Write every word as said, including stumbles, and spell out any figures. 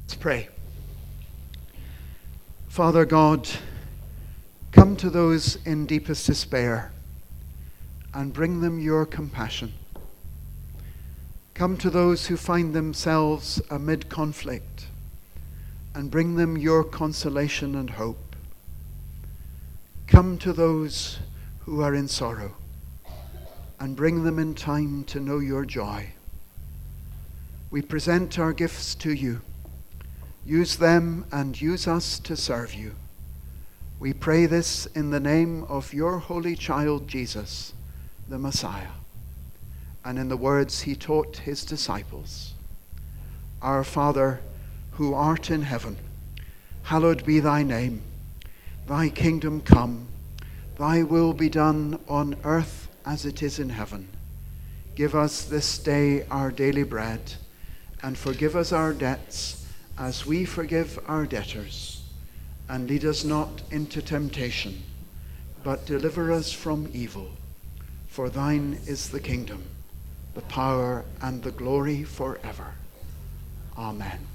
Let's pray. Father God, come to those in deepest despair and bring them your compassion. Come to those who find themselves amid conflict and bring them your consolation and hope. Come to those who are in sorrow and bring them in time to know your joy. We present our gifts to you. Use them and use us to serve you. We pray this in the name of your holy child Jesus, the Messiah, and in the words he taught his disciples. Our Father, who art in heaven, hallowed be thy name. Thy kingdom come, thy will be done on earth as it is in heaven. Give us this day our daily bread, and forgive us our debts as we forgive our debtors. And lead us not into temptation, but deliver us from evil. For thine is the kingdom, the power, and the glory forever. Amen.